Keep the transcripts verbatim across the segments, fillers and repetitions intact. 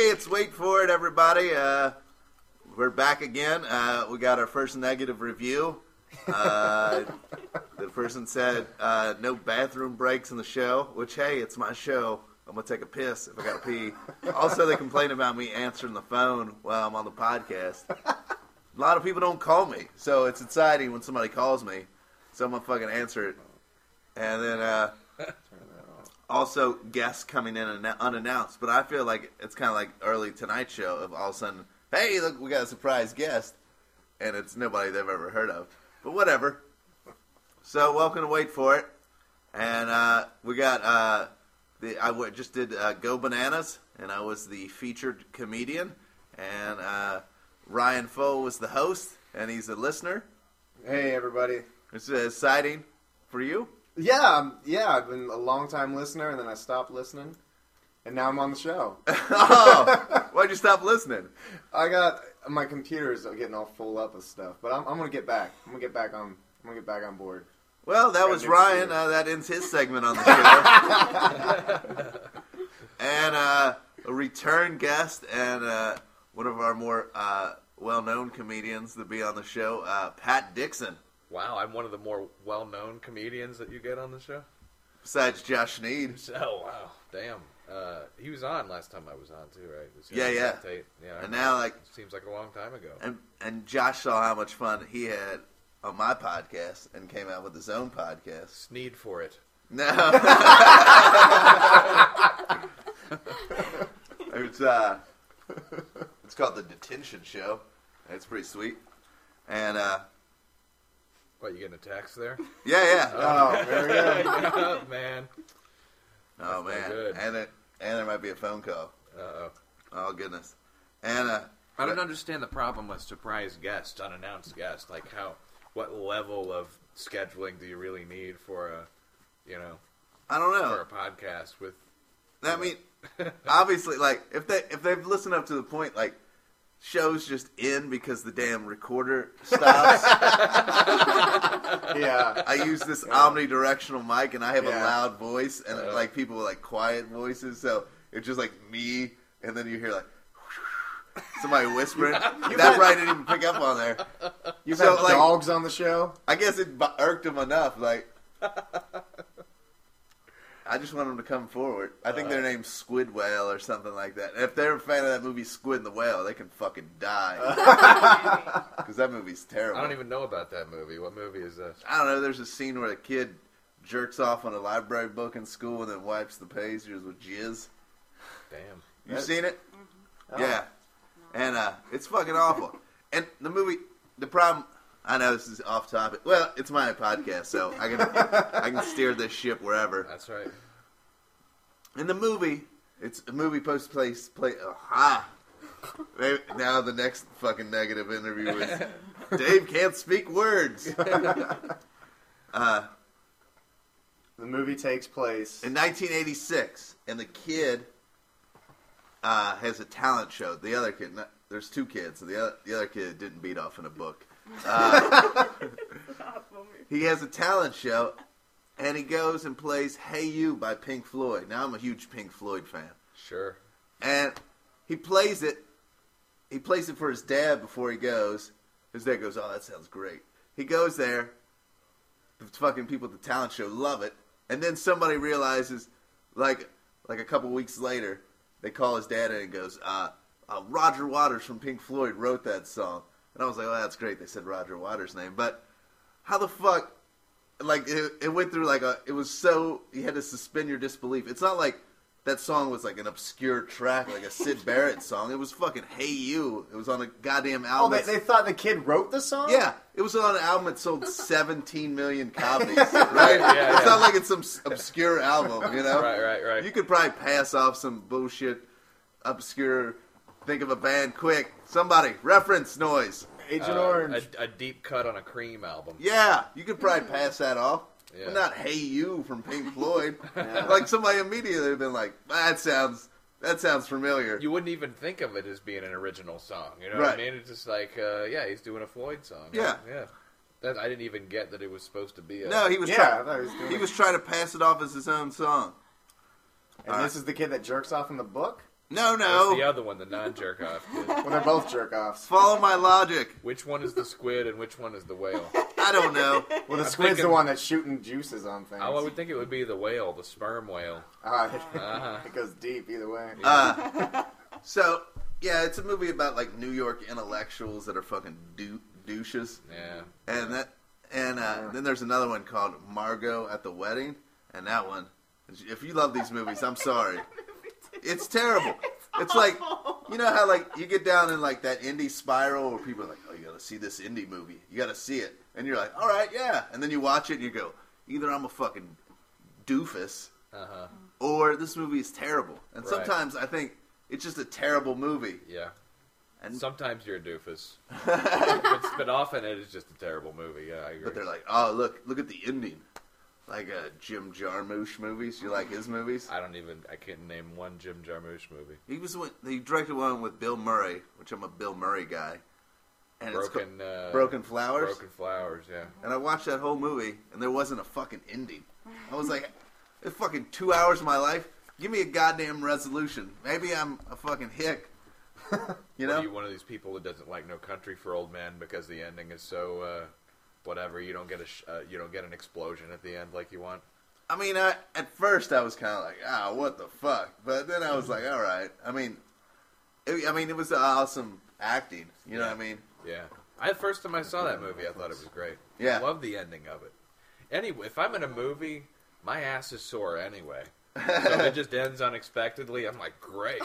Hey, it's Wait For It, everybody. Uh, we're back again. Uh, we got our first negative review. Uh, the person said uh, no bathroom breaks in the show, which, hey, it's my show. I'm going to take a piss if I got to pee. Also, they complain about me answering the phone while I'm on the podcast. A lot of people don't call me, so it's exciting when somebody calls me. So I'm going to fucking answer it. And then... Uh, Also, guests coming in unannounced, but I feel like it's kind of like early Tonight Show of all of a sudden, hey, look, we got a surprise guest, and it's nobody they've ever heard of. But whatever. So, welcome to Wait For It, and uh, we got, uh, the I w- just did uh, Go Bananas, and I was the featured comedian, and uh, Ryan Foe was the host, and he's a listener. Hey, everybody. It's uh, exciting for you. Yeah, um, yeah, I've been a long-time listener, and then I stopped listening, and now I'm on the show. Oh, why'd you stop listening? I got, my computer's getting all full up with stuff, but I'm, I'm going to get back. I'm going to get back on, I'm going to get back on board. Well, that was Ryan. Uh, that ends his segment on the show. And uh, a return guest and uh, one of our more uh, well-known comedians to be on the show, uh, Pat Dixon. Wow, I'm one of the more well-known comedians that you get on the show? Besides Josh Sneed. Oh, wow. Damn. Uh, he was on last time I was on, too, right? Was yeah, yeah. yeah. And now, like... Seems like a long time ago. And and Josh saw how much fun he had on my podcast and came out with his own podcast. Sneed for it. No. it's, uh... It's called The Detention Show. It's pretty sweet. And, uh... What, you getting a text there? Yeah, yeah. Oh, very good. Oh, man. Oh, man. And it, and there might be a phone call. Uh-oh. Oh, goodness. And, uh... I don't understand the problem with surprise guests, unannounced guests. Like, how, what level of scheduling do you really need for a, you know... I don't know. For a podcast with... I mean, obviously, like, if, they, if they've listened up to the point, like, show's just in because the damn recorder stops. Yeah. I use this omnidirectional mic, and I have yeah. a loud voice, and uh, like people with like quiet voices, so it's just like me, and then you hear like somebody whispering. That right didn't even pick up on there. You've so, had like, dogs on the show? I guess it irked them enough. Like, I just want them to come forward. I think uh, their name's Squid Whale or something like that. And if they're a fan of that movie Squid and the Whale, they can fucking die. Because that movie's terrible. I don't even know about that movie. What movie is this? I don't know. There's a scene where a kid jerks off on a library book in school and then wipes the pages with jizz. Damn. You That's... seen it? Oh. Yeah. And uh, it's fucking awful. And the movie, the problem... I know this is off topic. Well, it's my podcast, so I can I can steer this ship wherever. That's right. In the movie, it's a movie post place play. Oh, ah, maybe, now the next fucking negative interview is Dave can't speak words. uh, the movie takes place in nineteen eighty-six, and the kid uh, has a talent show. The other kid, not, there's two kids. So the other, the other kid didn't beat off in a book. Uh, he has a talent show, and he goes and plays Hey You by Pink Floyd. Now, I'm a huge Pink Floyd fan. Sure. And he plays it. He plays it for his dad before he goes. His dad goes, oh, that sounds great. He goes there. The fucking people at the talent show love it. And then somebody realizes, like like a couple weeks later, they call his dad in and goes, uh, uh, Roger Waters from Pink Floyd wrote that song. And I was like, oh, that's great. They said Roger Waters' name. But how the fuck, like, it, it went through like a, it was so, you had to suspend your disbelief. It's not like that song was like an obscure track, like a Syd Barrett song. It was fucking Hey You. It was on a goddamn album. Oh, they, they thought the kid wrote the song? Yeah. It was on an album that sold seventeen million copies, right? Yeah, it's yeah. not like it's some obscure album, you know? Right, right, right. You could probably pass off some bullshit, obscure... Think of a band, quick. Somebody, reference noise. Agent uh, Orange. A, a deep cut on a Cream album. Yeah, you could probably pass that off. Yeah. But not Hey You from Pink Floyd. Yeah. Like somebody immediately would have been like, that sounds that sounds familiar. You wouldn't even think of it as being an original song. You know right. what I mean? It's just like, uh, yeah, he's doing a Floyd song. Yeah. Yeah. That, I didn't even get that it was supposed to be a... No, he was, yeah, try- I thought he was doing he it. was trying to pass it off as his own song. And All this right. is the kid that jerks off in the book? No, What's no. the other one, the non-jerk off kid? Well, they're both jerk offs. Follow my logic. Which one is the squid and which one is the whale? I don't know. Well, the I'm squid's thinking- the one that's shooting juices on things. Oh, I would think it would be the whale, the sperm whale. Ah, Uh-huh. it goes deep either way. Uh, so, yeah, it's a movie about, like, New York intellectuals that are fucking dou- douches. Yeah. And that, and uh, then there's another one called Margot at the Wedding. And that one, if you love these movies, I'm sorry. It's terrible. It's like, you know how, like, you get down in, like, that indie spiral where people are like, oh, you gotta see this indie movie. You gotta see it. And you're like, all right, yeah. And then you watch it and you go, either I'm a fucking doofus Uh-huh. or this movie is terrible. And Right. sometimes I think it's just a terrible movie. Yeah. And Sometimes you're a doofus. but, but often it is just a terrible movie. Yeah, I agree. But they're like, oh, look, look at the ending. Like uh, Jim Jarmusch movies. You like his movies? I don't even, I can't name one Jim Jarmusch movie. He was one- he directed one with Bill Murray, which I'm a Bill Murray guy. And it's Broken, called uh, Broken Flowers. Broken Flowers, yeah. And I watched that whole movie, and there wasn't a fucking ending. I was like, it's fucking two hours of my life. Give me a goddamn resolution. Maybe I'm a fucking hick. You What, know? are you one of these people that doesn't like No Country for Old Men because the ending is so uh, whatever? You don't get a sh- uh, you don't get an explosion at the end like you want. I mean, I, at first I was kind of like, ah, what the fuck? But then I was like, all right. I mean, it, I mean, it was awesome acting. You know Yeah. what I mean? Yeah. I the first time I saw that movie, I thought it was great. Yeah. I love the ending of it. Anyway, if I'm in a movie, my ass is sore anyway. So if it just ends unexpectedly, I'm like, great.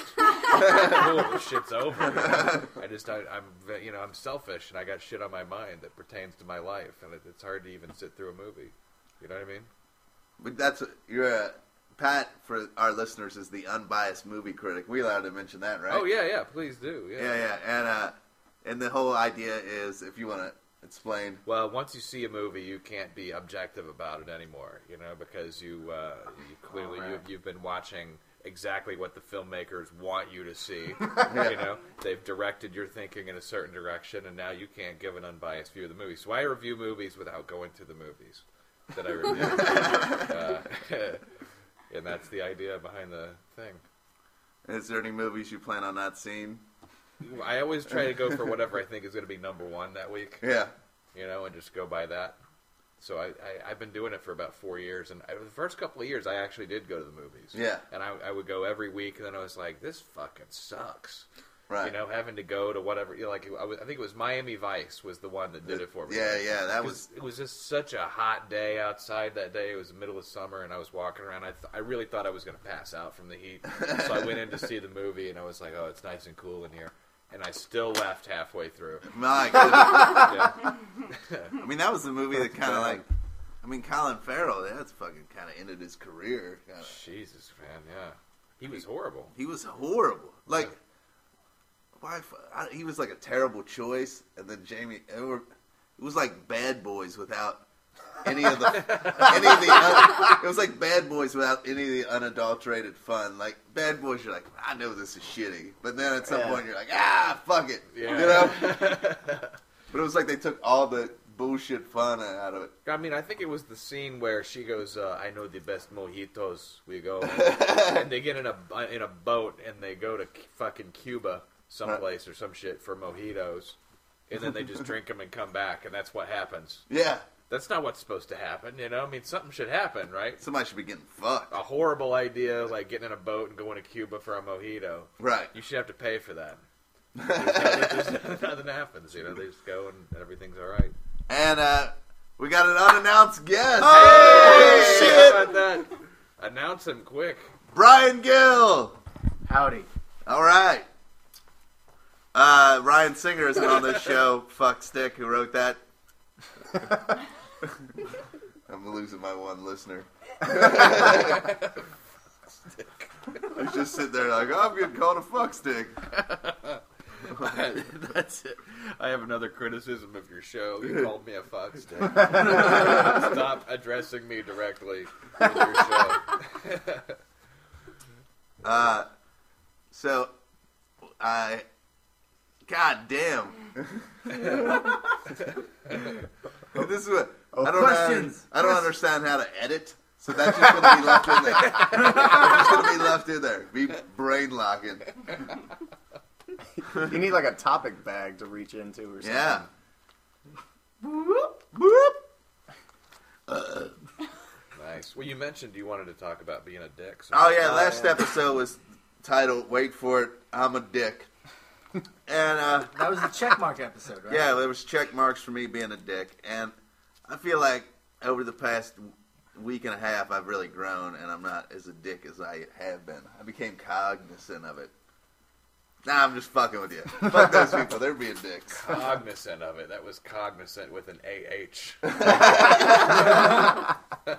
Cool, this shit's over. You know? I just, I, I'm, ve- you know, I'm selfish and I got shit on my mind that pertains to my life, and it, it's hard to even sit through a movie. You know what I mean? But that's you're a Pat for our listeners is the unbiased movie critic. We allowed to mention that, right? Oh yeah, yeah. Please do. Yeah. yeah, yeah. And uh, and the whole idea is, if you want to explain, Well, once you see a movie, you can't be objective about it anymore, you know, because you, uh, you clearly Oh, right. you've, you've been watching exactly what the filmmakers want you to see. Yeah. You know, they've directed your thinking in a certain direction, and now you can't give an unbiased view of the movie. So I review movies without going to the movies that I review, uh, and that's the idea behind the thing. is there any movies you plan on not seeing? I always try to go for whatever I think is going to be number one that week. Yeah. You know, and just go by that. So I, I, I've been doing it for about four years, and I, the first couple of years I actually did go to the movies. Yeah. And I, I would go every week, and then I was like, this fucking sucks. Right. You know, having to go to whatever, you know, like, I, was, I think it was Miami Vice was the one that did it for me. Yeah, yeah, that 'Cause was. It was just such a hot day outside that day. It was the middle of summer, and I was walking around. I, th- I really thought I was going to pass out from the heat. So I went in to see the movie, and I was like, oh, it's nice and cool in here. And I still left halfway through. My goodness. Yeah. I mean, that was the movie that kind of like. I mean, Colin Farrell. That's fucking kind of ended his career. Kinda. Jesus, man, yeah. He was horrible. He was horrible. Like, why? f- I, he was like a terrible choice. And then Jamie. It, were, it was like Bad Boys without any of the any of the. Un, it was like Bad Boys without any of the unadulterated fun. Like Bad Boys, you're like, I know this is shitty, but then at some Yeah. point you're like, ah, fuck it, Yeah. you know. But it was like they took all the bullshit fun out of it. I mean, I think it was the scene where she goes, uh, "I know the best mojitos." We go, and they get in a in a boat and they go to fucking Cuba, someplace or some shit for mojitos, and then they just drink them and come back, and that's what happens. Yeah, That's not what's supposed to happen, you know. I mean, something should happen, right? somebody should be getting fucked. A horrible idea like getting in a boat and going to Cuba for a mojito. Right. You should have to pay for that. There's nothing, there's nothing happens, you know. They just go and everything's all right. And uh, we got an unannounced guest. Hey, shit! how about that? Announce him quick. Brian Gill. Howdy. All right. Uh, Ryan Singer isn't on this show. Fuck Stick, who wrote that. I'm losing my one listener. I was just sitting there like, oh, I'm getting called a fuck stick. That's it. I have another criticism of your show. You called me a fuck stick. Stop addressing me directly with your show. Uh, so, I, god damn. This is what, Oh, I don't questions. know, I don't understand how to edit. So that's just going to be left in there. It's just going to be left in there. Be brain locking. You need like a topic bag to reach into or something. Yeah. Whoop, whoop. Uh, Nice. Well, you mentioned you wanted to talk about being a dick. So oh, yeah. Oh, Last yeah. episode was titled, wait for it, I'm a dick. And, uh, That was the checkmark episode, right? yeah, there was check marks for me being a dick. And I feel like over the past week and a half, I've really grown, and I'm not as a dick as I have been. I became cognizant of it. Nah, I'm just fucking with you. Fuck those people. They're being dicks. cognizant of it. That was cognizant with an A H. I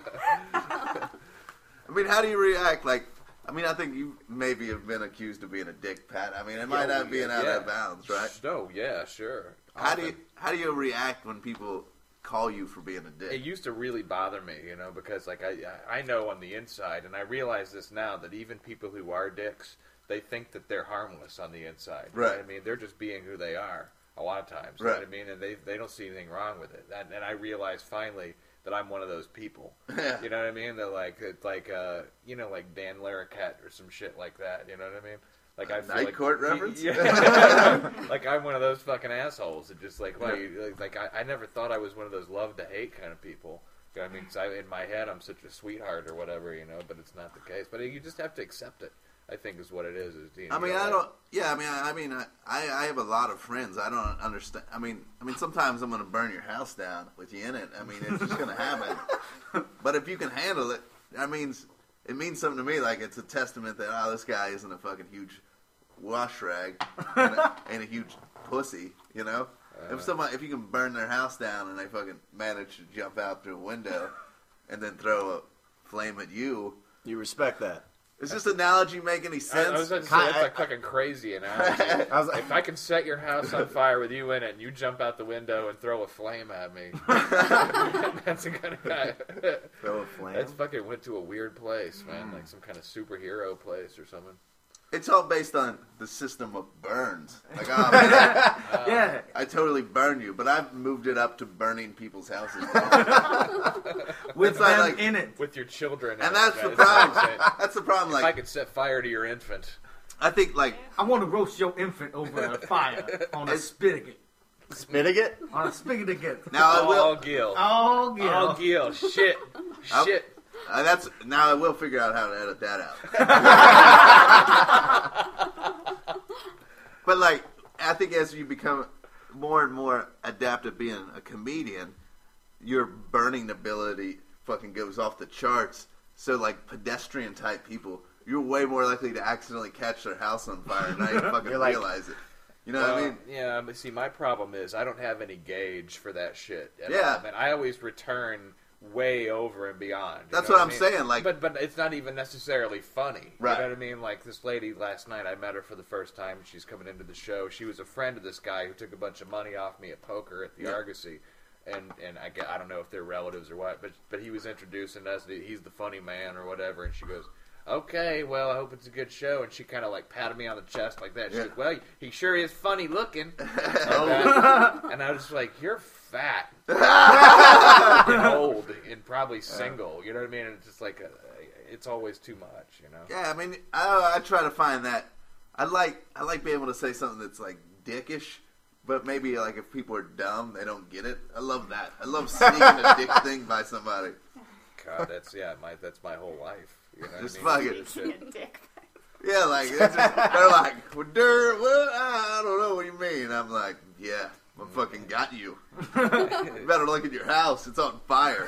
mean, how do you react? Like, I mean, I think you maybe have been accused of being a dick, Pat. I mean, it might Yeah, not be out yeah. of bounds, right? No, yeah, sure. How do you Often. how do you react when people call you for being a It dick? used to really bother me, you know, because like I I know on the inside, and I realize this now, that even people who are dicks, they think that they're harmless on the inside. You know Right. what I mean, they're just being who they are a lot of times. You know Right. what I mean? And they they don't see anything wrong with it. And, and I realized finally that I'm one of those people. Yeah. You know what I mean? That like it's like uh you know like Dan Larroquette or some shit like that. You know what I mean? Like I feel Night like, Court reference? Yeah. Like I'm one of those fucking assholes. That just like, well, you, like, like I, I never thought I was one of those love to hate kind of people. You know what I mean? 'Cause I, in my head, I'm such a sweetheart or whatever, you know. But it's not the case. But you just have to accept it. I think is what it is. is you know, I mean, you know, I like- don't. Yeah, I mean, I, I mean, I, I have a lot of friends. I don't understand. I mean, I mean, sometimes I'm going to burn your house down with you in it. I mean, it's just going to happen. But if you can handle it, that means it means something to me. Like it's a testament that oh, this guy isn't a fucking huge wash rag and a, and a huge pussy. You know, Uh, if someone if you can burn their house down and they fucking manage to jump out through a window and then throw a flame at you, You respect that. does this analogy make any I, sense? I was going to say Ki- that's I- like fucking crazy analogy. I was like, If I can set your house on fire with you in it, and you jump out the window and throw a flame at me, that's a kind of guy. throw a flame. That's fucking went to a weird place, man. Like some kind of superhero place or something. It's all based on the system of burns. Like, oh, man, I, Uh, Yeah. I totally burn you, but I've moved it up to burning people's houses. With It's like- them like- in it. With your children. in And it, that's man. the It's like problem. saying, That's the problem. If I Like, could set fire to your infant. I think, like, I want to roast your infant over a fire on a It's- spigot. Spitting it? On a spigot again. now I Oh, will. Gil. Oh, yeah. Oh, Gil. Shit. I'll- Shit. Uh, that's now I will figure out how to edit that out. But like, I think as you become more and more adept at being a comedian, your burning ability fucking goes off the charts. So like pedestrian type people, you're way more likely to accidentally catch their house on fire and not even fucking You're like- realize it. You know Well, what I mean? yeah, but see, my problem is I don't have any gauge for that shit. at Yeah. all, man. I always return way over and beyond. you That's know what I I'm mean? saying, like- but but it's not even necessarily funny. Right. You know what I mean? Like this lady last night, I met her for the first time. She's coming into the show. She was a friend of this guy who took a bunch of money off me at poker at the Yeah. Argosy. And and I, get- I don't know if they're relatives or what, but but he was introducing us. He's the funny man or whatever. And she goes, "Okay, well, I hope it's a good show." And she kind of like patted me on the chest like that. She Yeah. goes, "Well, he sure is funny looking." And, uh, and I was like, "You're fat, and old, and probably single." You know what I mean? And it's just like, a, it's always too much. You know? Yeah, I mean, I, I try to find that. I like I like being able to say something that's like dickish, but maybe like if people are dumb, they don't get it. I love that. I love sneaking a dick thing by somebody. God, that's yeah, my that's my whole life. You know what Just I mean? fucking- It's shit. a dick. Yeah, like it's just, they're like, well, der, well, I don't know what you mean. I'm like, yeah, I fucking got you. You better look at your house; it's on fire.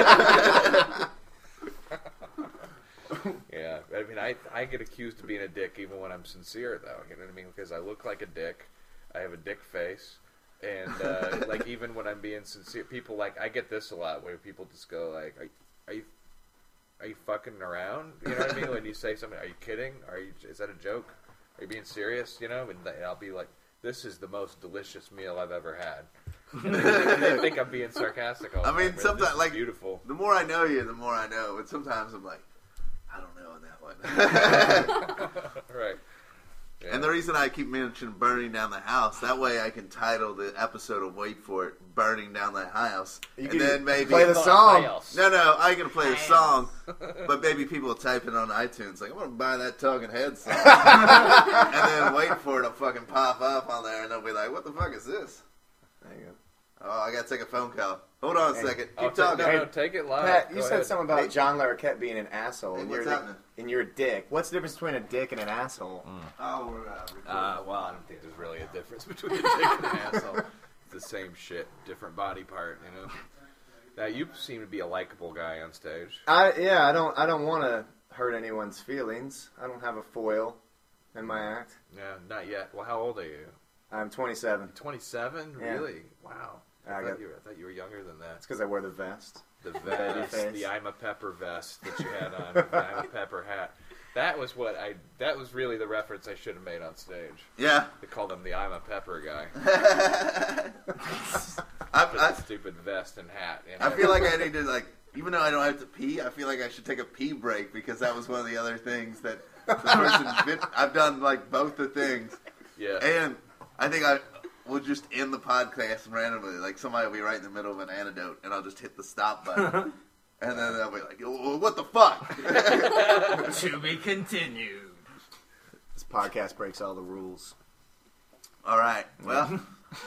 Yeah, I mean, I I get accused of being a dick even when I'm sincere, though. You know what I mean? Because I look like a dick. I have a dick face, and uh, like even when I'm being sincere, people like I get this a lot where people just go like, "Are, are you are you fucking around?" You know what I mean? When you say something, "Are you kidding? Are you? Is that a joke? Are you being serious?" You know, and they, I'll be like, "This is the most delicious meal I've ever had." And they think I'm being sarcastic. All the I mean, time, but sometimes, this is like- beautiful. The more I know you, the more I know. But sometimes I'm like, I don't know on that one. Right. Yeah. And the reason I keep mentioning burning down the house, that way I can title the episode of Wait For It, Burning Down the House. You and can then maybe... play the song. No, no, I can play the song, but maybe people will type it on iTunes, like, I'm going to buy that Talking Heads song. And then wait for it to fucking pop up on there, and they'll be like, what the fuck is this? There you go. Oh, I got to take a phone call. Hold on a Hey. second. Keep Oh, talking. No, no, take it live. Pat, you Go said ahead. something about Hey. John Larroquette being an asshole, Hey, and, what's you're happening? and you're a dick. What's the difference between a dick and an asshole? Oh, we're uh, recording. Uh, well, I don't think there's really a difference between a dick and an asshole. It's the same shit, different body part, you know. Now you seem to be a likable guy on stage. I yeah, I don't I don't want to hurt anyone's feelings. I don't have a foil in my act. Yeah, not yet. Well, how old are you? I'm twenty-seven. twenty-seven? Yeah. Really? Wow. I, I thought got- you were, I thought you were younger than that. It's because I wear the vest. The Baby vest, face. the I'm a Pepper vest that you had on, the I'm a Pepper hat. That was what I. That was really the reference I should have made on stage. Yeah. They called him the I'm a Pepper guy. I, With I, the stupid vest and hat. And I feel like I need to, like, even though I don't have to pee, I feel like I should take a pee break because that was one of the other things that the person bit, I've done, like, both the things. yeah. And I think I will just end the podcast randomly. Like, somebody will be right in the middle of an anecdote, and I'll just hit the stop button. And then they'll be like, "Oh, what the fuck?" To be continued. This podcast breaks all the rules. All right. Well,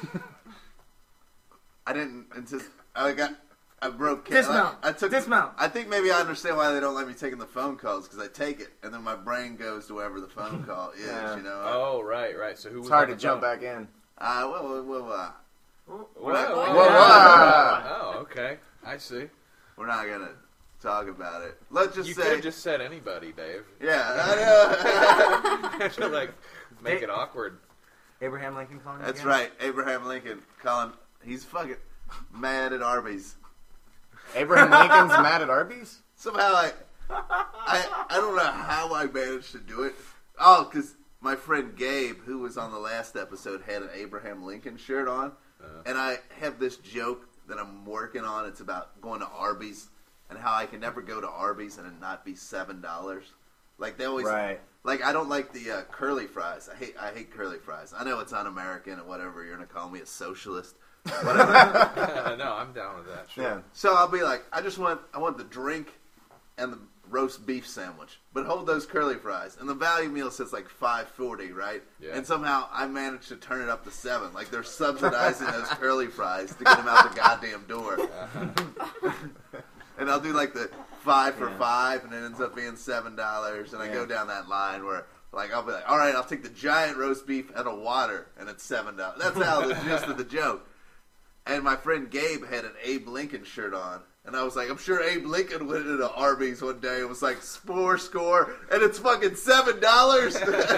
I didn't anticipate. I got. I broke. Dismount. I, I took. Dismount. I think maybe I understand why they don't let me taking the phone calls because I take it and then my brain goes to wherever the phone call is. Yeah. You know. Oh, right, right. So who was It's hard on to the jump phone? back in. Uh, well, well, well uh, Whoa, We're not- whoa, Whoa, whoa. whoa. Oh, okay. I see. we're not gonna talk about it. Let's just You could say. have just said anybody, Dave. Yeah. I know. to like make it awkward. Abraham Lincoln calling you That's again? right. Abraham Lincoln. Colin. He's fucking mad at Arby's. Abraham Lincoln's mad at Arby's? Somehow I, I, I don't know how I managed to do it. Oh, because my friend Gabe, who was on the last episode, had an Abraham Lincoln shirt on, Uh, and I have this joke that I'm working on. It's about going to Arby's and how I can never go to Arby's and it not be seven dollars. Like they always, Right. like I don't like the uh, curly fries. I hate, I hate curly fries. I know it's un-American and whatever. You're gonna call me a socialist, whatever. no, I'm down with that. Sure. Yeah. So I'll be like, I just want, I want the drink and the roast beef sandwich, but hold those curly fries. And the value meal says like five forty, right? Yeah. And somehow I managed to turn it up to seven. Like they're subsidizing those curly fries to get them out the goddamn door. Uh-huh. And I'll do like the five for Yeah. five, and it ends up being seven dollars. And I Yeah. go down that line where. Like, I'll be like, all right, I'll take the giant roast beef and a water, and it's seven dollars. That's how the gist of the joke. And my friend Gabe had an Abe Lincoln shirt on. And I was like, I'm sure Abe Lincoln went into Arby's one day and was like, score, score, and it's fucking seven dollars.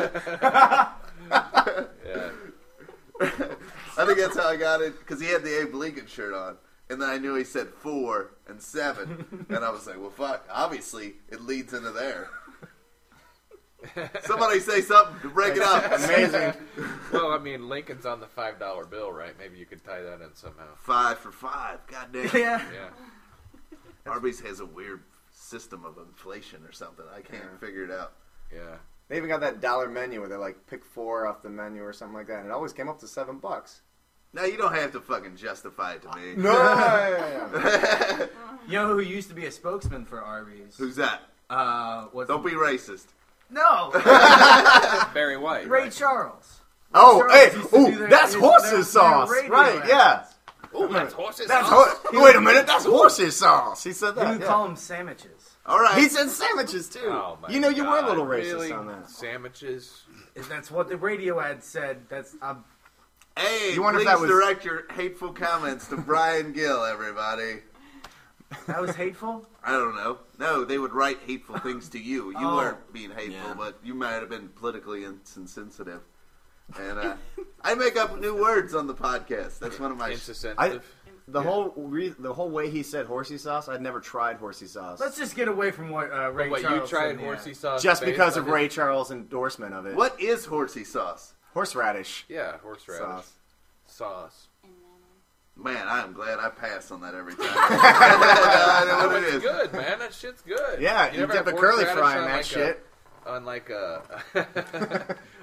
Yeah. I think that's how I got it, because he had the Abe Lincoln shirt on. And then I knew he said four and seven. And I was like, well, fuck, obviously it leads into there. Somebody say something to break it up. Amazing. Well, I mean, Lincoln's on the five dollar bill, right? Maybe you could tie that in somehow. Five for five. God damn. Yeah. Yeah. Arby's has a weird system of inflation or something. I can't Yeah. figure it out. Yeah. They even got that dollar menu where they like pick four off the menu or something like that, and it always came up to seven bucks. Now, you don't have to fucking justify it to me. No, yeah, yeah, yeah. You know who used to be a spokesman for Arby's? Who's that? Uh, what's Don't be racist. No, Barry White. Ray right? Charles. Oh, Charles hey, used to ooh, do their- that's his- horse's their- sauce, their radio right? ads. Yeah, Oh, that's horses. that's sauce. ho- Wait a minute, that's horse's sauce. He said You that. can yeah. call them sandwiches. All right. He said sandwiches too. Oh, my you know, you God. were a little racist Really? on that. Sandwiches. That's That's what the radio ad said. That's um, Hey, You wonder if please that was- direct your hateful comments to Brian Gill, everybody. that was hateful. I don't know. No, they would write hateful things to you. You Oh. weren't being hateful, Yeah. but you might have been politically insensitive. And uh, I make up new words on the podcast. That's one of my... Insensitive. The whole re- the whole way he said horsey sauce, I'd never tried horsey sauce. Let's just get away from what uh, Ray What, you Charles tried said, yeah. horsey sauce? Just based because on of it? Ray Charles' endorsement of it. What is horsey sauce? Horseradish Yeah, horseradish sauce. sauce. Man, I am glad I pass on that every time. I know Oh, what it it's is. good, man. That shit's good. Yeah, you, never dip have a curly horseradish fry in on that like shit. A, on like a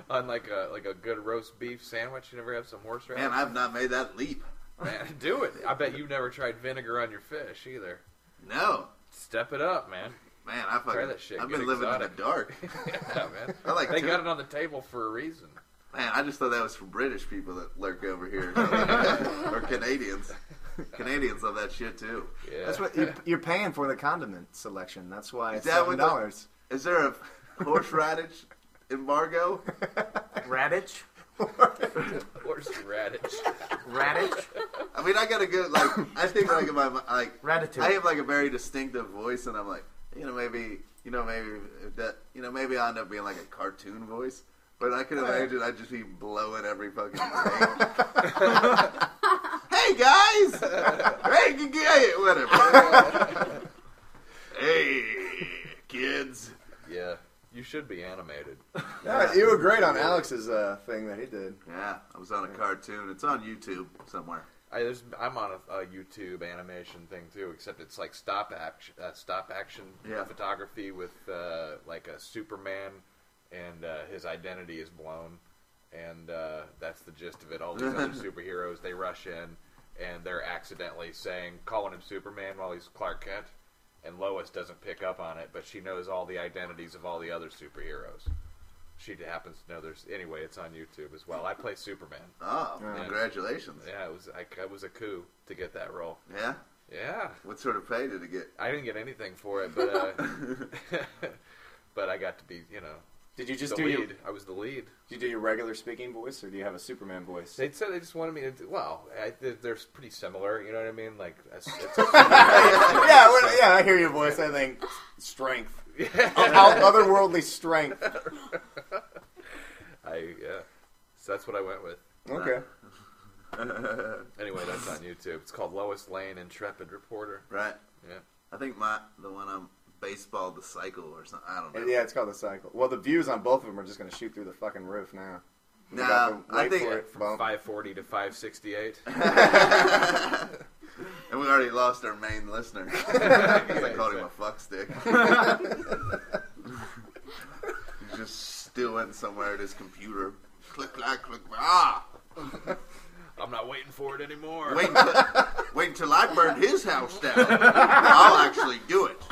on like a like a good roast beef sandwich. You never have some horseradish? Man, I've not made that leap. Man, do it. I bet you've never tried vinegar on your fish either. No. Step it up, man. Man, I fucking, Try that shit. I've Get been living exotic. in the dark. Yeah, man. I like they to- got it on the table for a reason. Man, I just thought that was for British people that lurk over here. Or Canadians. Canadians love that shit too. Yeah. That's what you're, you're paying for the condiment selection. That's why Is it's that seven what the- dollars. Is there a horseradish embargo? Radish? Horseradish. Radish? I mean, I got a good, like, I think like in my, like, Ratatouille. I have like a very distinctive voice, and I'm like, you know, maybe, you know, maybe if that, you know, maybe I'll end up being like a cartoon voice, but I can imagine I'd just be blowing every fucking thing. Hey guys, hey, g- g- whatever. Hey kids. Yeah. You should be animated. Yeah, you were great on Alex's uh, thing that he did. Yeah, I was on a cartoon. It's on YouTube somewhere. I, there's, I'm on a, a YouTube animation thing too, except it's like stop action, uh, stop action Yeah. photography with uh, like a Superman, and uh, his identity is blown, and uh, that's the gist of it. All these other superheroes, they rush in, and they're accidentally saying, calling him Superman while he's Clark Kent, and Lois doesn't pick up on it, but she knows all the identities of all the other superheroes. She happens to know there's anyway. It's on YouTube as well. I play Superman. Oh, Yeah. congratulations. Yeah, it was I, it was a coup to get that role. Yeah? Yeah, What sort of pay did it get? I didn't get anything for it, but uh, but I got to be, you know, Did you just the do lead. your, I was the lead. did you do your regular speaking voice, or do you have a Superman voice? They said they just wanted me to. Do, well, I, they're, they're pretty similar. You know what I mean? Like, it's, it's a, yeah, what- yeah, I hear your voice. I think strength, Out, otherworldly strength. I yeah. So that's what I went with. Okay. Anyway, that's on YouTube. It's called Lois Lane, Intrepid Reporter. Right. Yeah. I think my the one on baseball, the cycle or something. I don't know. Yeah, it's called The Cycle. Well, the views on both of them are just going to shoot through the fucking roof now. We Nah, got to I wait think- for it. From Bump. five forty to five sixty-eight. And we already lost our main listener. Because I called him a fuck stick. He's just stewing somewhere at his computer. Click, clack, click, ah! I'm not waiting for it anymore. Wait until, wait until I burn his house down. I'll actually do it.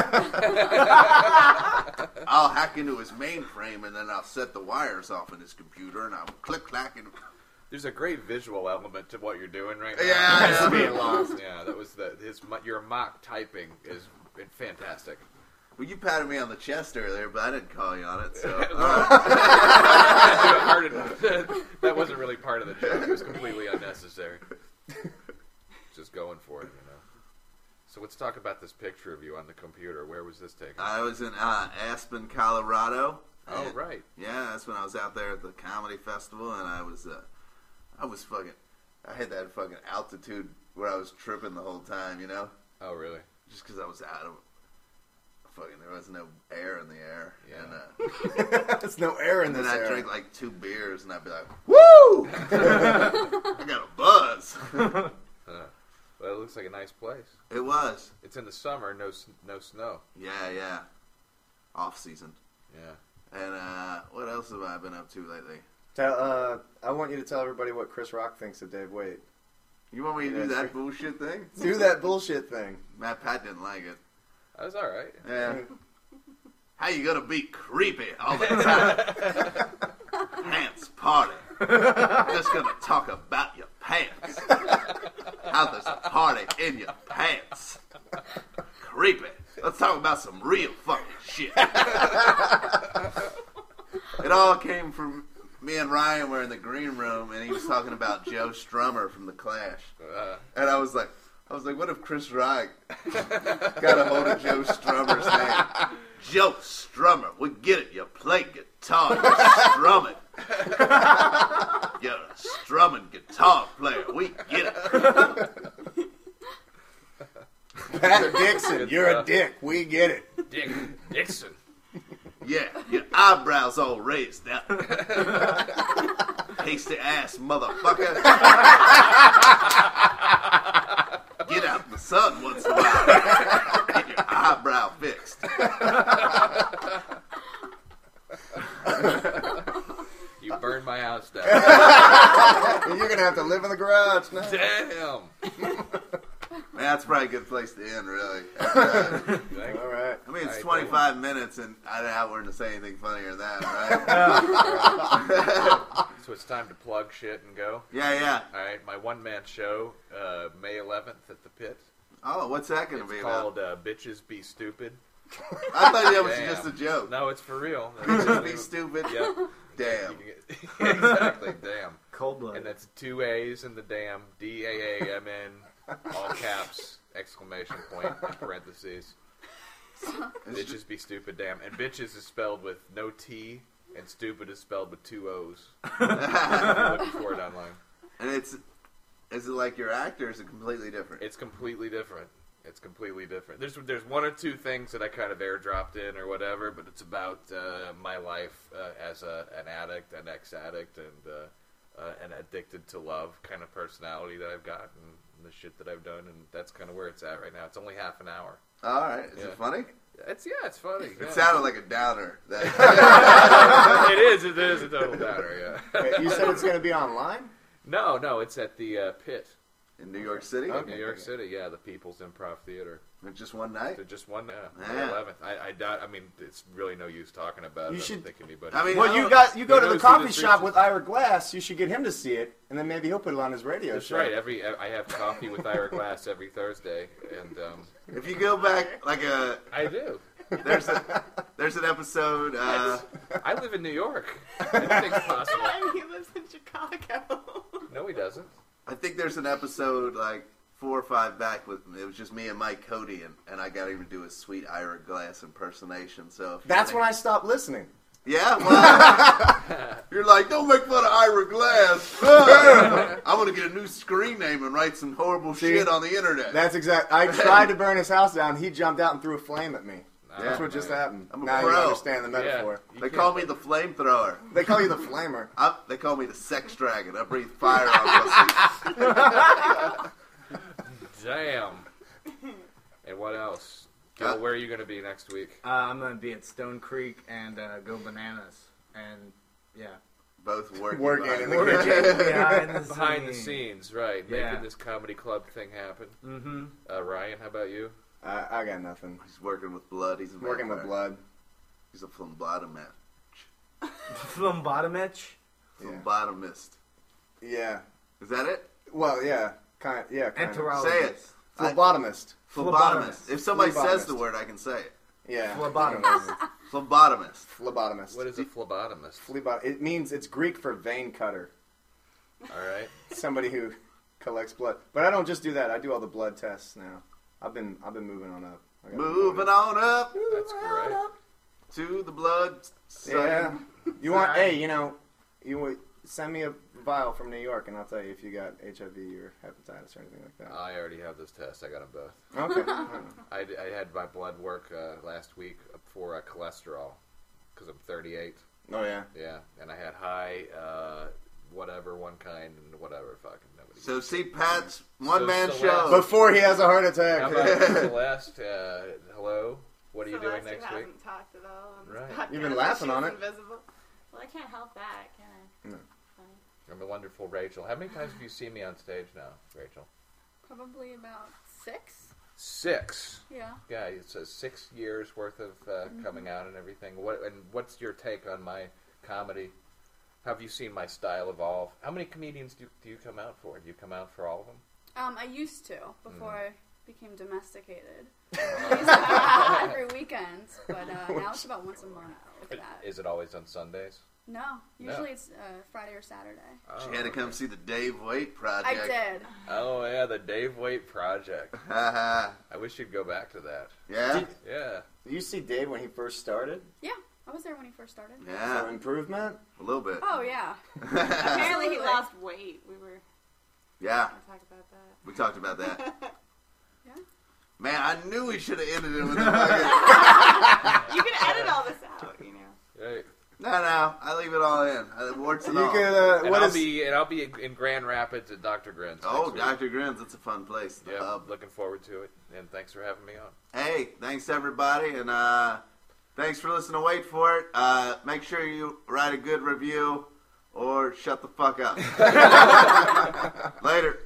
I'll hack into his mainframe and then I'll set the wires off in his computer and I'll click, clack, and... There's a great visual element to what you're doing right now. Yeah, It's yeah. being lost. Yeah, that was the his mo- your mock typing is fantastic. Well, you patted me on the chest earlier, but I didn't call you on it, so... Well, alright. I do it hard enough. That wasn't really part of the joke. It was completely unnecessary. Just going for it, you know. So let's talk about this picture of you on the computer. Where was this taken? I was in uh, Aspen, Colorado. Oh, And- right. Yeah, that's when I was out there at the comedy festival, and I was, uh, I was fucking, I had that fucking altitude where I was tripping the whole time, you know, Oh, really? just because I was out of, fucking, there was no air in the air, Yeah. and, uh, There's no air in and this then I'd air. drink like two beers, and I'd be like, woo! I got a buzz. Uh, well, it looks like a nice place. It was, It's in the summer, no s- no snow. yeah, yeah, off season. Yeah. And uh, what else have I been up to lately? Tell, uh, I want you to tell everybody what Chris Rock thinks of Dave Wade. You want me to Yeah, do that sure. bullshit thing? Do that bullshit thing. Matt Pat didn't like it. That was all right. Yeah. How you gonna be creepy all the time? Pants party. Just gonna talk about your pants. How there's a party in your pants. Creepy. Let's talk about some real fucking shit. It all came from me and Ryan were in the green room and he was talking about Joe Strummer from The Clash. Uh, And I was like, I was like, what if Chris Rock got a hold of Joe Strummer's name? Joe Strummer, we get it. You play guitar, you strum it. You're a strumming guitar player. We get it. Pat Dixon, Good you're stuff. a dick. We get it. Dick Dixon. Yeah, your eyebrows all raised now. Hasty ass motherfucker. Get out in the sun once in a while. Get your eyebrow fixed. burn my house down. You're gonna have to live in the garage now. Damn. Man, that's probably a good place to end, really. All right. I mean, it's All right, twenty-five minutes, and I doubt we're going to say anything funnier than that, right? So it's time to plug shit and go. Yeah, yeah. All right, my one-man show, uh, May eleventh at the Pit. Oh, what's that going to It's be called about? uh, Bitches Be Stupid. I thought that was Damn. just a joke. No, it's for real. Just be stupid. Yep. Damn. You can get- exactly, damn. Cold blood. And that's two A's in the damn, D A A M N, all caps, exclamation point, in parentheses. Bitches be stupid, damn. And bitches is spelled with no T, and stupid is spelled with two O's. If you're looking for it online. And it's, is it like your actor, or is it completely different? It's completely different. It's completely different. There's there's one or two things that I kind of airdropped in or whatever, but it's about uh, my life uh, as a, an addict, an ex-addict, and uh, uh, an addicted to love kind of personality that I've got, and, and the shit that I've done, and that's kind of where it's at right now. It's only half an hour. All right. Is Yeah. it funny? It's yeah, it's funny. It yeah. sounded like a downer. That- it is. It is a total downer. Yeah. Wait, you said it's gonna be online? No, no, it's at the uh, Pit in New York City? in Okay. New York City. Yeah, the People's Improv Theater. In just one night? So just one, yeah, Yeah. eleventh. I, I doubt. I mean, it's really no use talking about You it. I should- don't think anybody. I mean, Well, I you don't- got you go Who to the knows who coffee this shop is? with Ira Glass. You should get him to see it, and then maybe he'll put it on his radio That's show. right. Every I have coffee with Ira Glass every Thursday, and um, If you go back, like a, I do. there's a, there's an episode, uh, I live in New York. Anything's possible. And he lives in Chicago. No, he doesn't. I think there's an episode like four or five back with it was just me and Mike Cody, and, and I got him to do a sweet Ira Glass impersonation. So if That's you when I stopped listening. yeah, well, you're like, don't make fun of Ira Glass. I'm gonna get a new screen name and write some horrible See, shit on the internet. That's exact. I tried to burn his house down. He jumped out and threw a flame at me. That's Oh, what just man. happened. I'm a now you pro. understand the metaphor. Yeah, you They can't- call me the flamethrower. They call you the flamer. I, they call me the sex dragon. I breathe fire on pussy. Damn. And what else? Gil, Uh, where are you going to be next week? Uh, I'm gonna be at Stone Creek and uh, go bananas, and yeah, Both working. Working behind in the the curtain. kitchen. behind the, Behind the scene. scenes, right? Yeah. Making this comedy club thing happen. Mm-hmm. Uh, Ryan, how about you? I, I got nothing. He's working with blood. He's a Working with vampire. blood. He's a phlebotomist. Phlebotomist. Yeah. Phlebotomist. Yeah. Is that it? Well, yeah. Kind. Yeah. Kind of. Enterologist. Say it. I- Phlebotomist. Phlebotomist. If somebody says Phlebotomist. the word, I can say it. Yeah. Phlebotomist. Phlebotomist. Phlebotomist. What is a phlebotomist? Phlebot? It means it's Greek for vein cutter. All right. Somebody who collects blood. But I don't just do that. I do all the blood tests now. I've been I've been moving on up. I got Moving on up That's great. to the blood. Yeah. You want? Sorry. Hey, you know, you would send me a vial from New York, and I'll tell you if you got H I V or hepatitis or anything like that. I already have those tests. I got them both. Okay. I don't know. I, I had my blood work uh, last week for uh, cholesterol because I'm thirty-eight. Oh yeah. Yeah, and I had high, uh, whatever, one kind, and whatever, fucking nobody. So see Pat's one man So show. Celeste- Before he has a heart How attack. about Celeste? Uh, hello. What are you doing Celeste, next who week? hasn't talked at all on this Right. podcast. You've been laughing She's on it. Invisible. Well, I can't help that, can I? No. Fine. I'm a wonderful Rachel. How many times have you seen me on stage now, Rachel? Probably about six. Six. Yeah. Yeah, it's uh, six years worth of uh, Mm-hmm. coming out and everything. What and what's your take on my comedy? Have you seen my style evolve? How many comedians do, do you come out for? Do you come out for all of them? Um, I used to before Mm. I became domesticated. I used to come out every weekend, but uh, now it's about once a month. If that. Is it always on Sundays? No, usually it's uh, Friday or Saturday. She had to come see the Dave Waite project. I did. Oh yeah, the Dave Waite Project. Haha. I wish you'd go back to that. Yeah? Did- Yeah. Did you see Dave when he first started? Yeah, I was there when he first started. So Yeah. improvement? A little bit. Oh yeah. Apparently he Absolutely. lost weight. We were Yeah. gonna talk about that. We talked about that. Yeah. Man, I knew we should have ended it with a fucking... You can edit all this out, you know. Right. No, no. I leave it all in. I warts and You all. could. Uh, And what I'll is? be and I'll be in Grand Rapids at Doctor Grins. Oh, next week. Doctor Grins. It's a fun place. The Yeah, hub. looking forward to it. And thanks for having me on. Hey, thanks everybody, and uh, thanks for listening to Wait For It. Uh, make sure you write a good review or shut the fuck up. Later.